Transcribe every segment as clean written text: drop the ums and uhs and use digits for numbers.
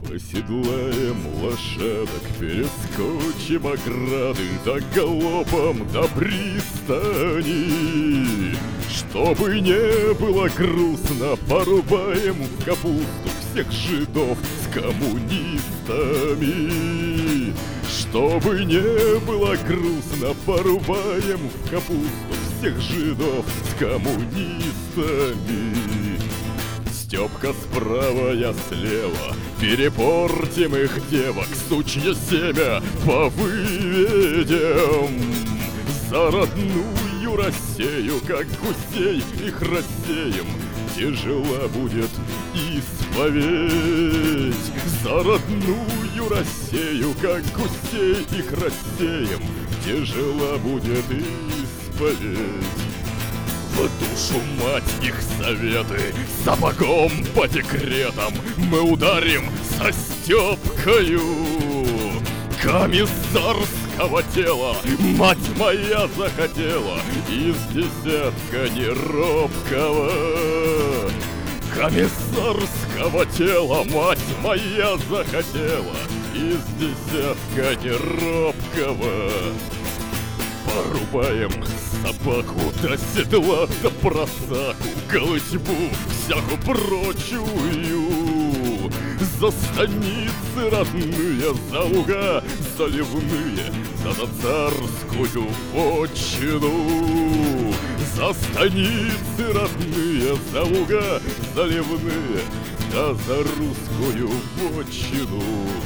Оседлаем лошадок, перескочим ограды, да галопом до пристани. Чтобы не было грустно, порубаем в капусту всех жидов с коммунистами. Чтобы не было грустно, порубаем в капусту всех жидов с коммунистами. Стёпка справа, я слева, перепортим их девок, сучье семя повыведем. За родную Россию, как гусей их рассеем, тяжела будет исповедь. За родную Россию, как гусей их рассеем, тяжела будет исповедь. В душу мать их советы, сапогом по декретам мы ударим со Стёпкою. Комиссарского тела мать моя захотела из десятка неробкого. Комиссарского тела мать моя захотела из десятка неробкого. Порубаем собаку до седла, до просаку, голытьбу всяку прочую. За станицы родные, за луга заливные, за царскую вотчину. За станицы родные, за луга заливные, да за русскую вотчину.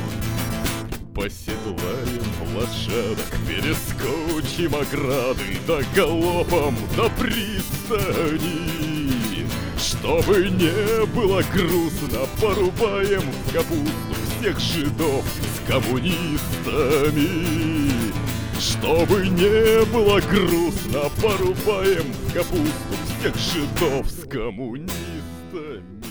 Поседлаем лошадок, перескочим ограды, да галопом до пристани. Чтобы не было грустно, порубаем в капусту всех жидов с коммунистами. Чтобы не было грустно, порубаем в капусту всех жидов с коммунистами.